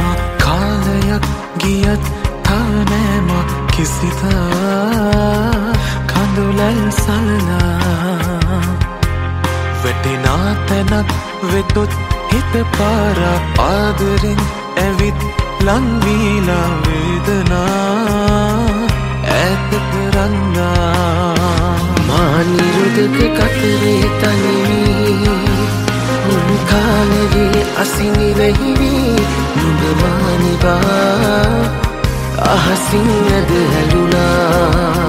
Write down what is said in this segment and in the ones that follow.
කාලයක් ගියත් තානෑම කිසිදා කඳුලැල් සලලා වැටෙනා තැනක් වෙතොත් හිත පාරා ආදරෙන් ඇවිත් ලංවීලා වේදනා ඈත කරන්නා මා නිරුදක කතරේ තනිවී මුළු කාලයේ අසිනි වැහිවි නුඹ මානිවා අහසින් ඇද හැලුනා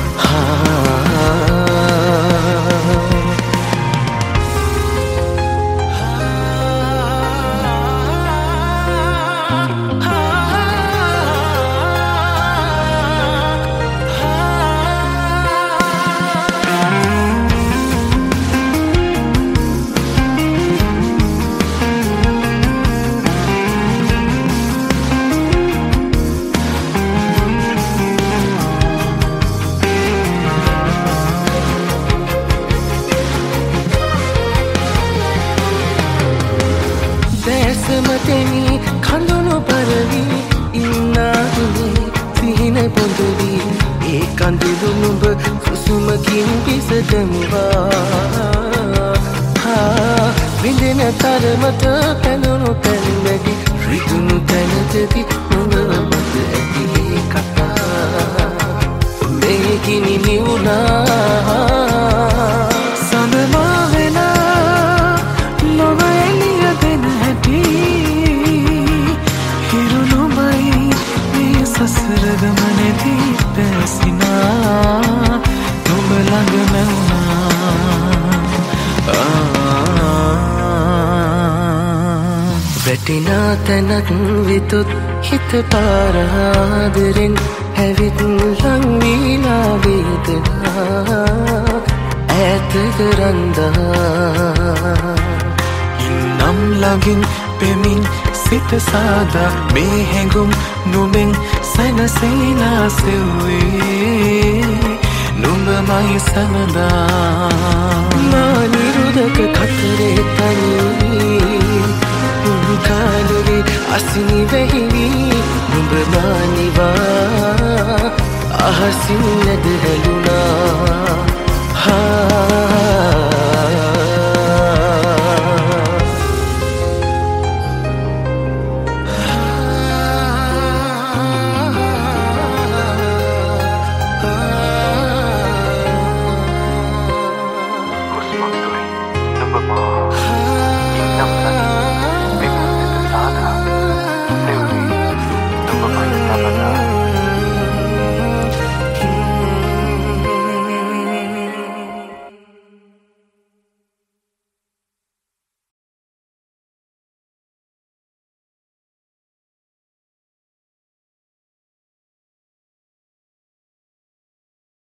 මතෙනි කඳුණු පරවි ඉන්නාදුනේ සිහින පොඳවි ඒ කඳුළු නුඹ කුසුමකින් පිසදමුවා විඳින තරමට පැනුණු තැන් වැඩි රිදුණු තැනටදි නුඹ මත ඇති කතා මේ ගිනි නිවුණා සඳමා වෙලා නොව එළිය දෙන හැටි සසර ගමනේදී පැසිනා නුඹ ළඟ මැවුනා වැටෙනා තැනක් විතොත් හිත පාරාදරෙන් හැවිත් ලංවීලා වේදනා ඈත කරන්දා ඉන්නම් ළඟින් පෙමින් සිත සාදා මේ හැඟුම් නුඹෙන් සැනසීලා සෙව්වේ නුඹමයි සමදා මා නිරුදක කතරේ තනි මුළු කාලයේ අසිනි වැහිවි නුඹ මානිවා අහසින් නැද හැලුනා Number 4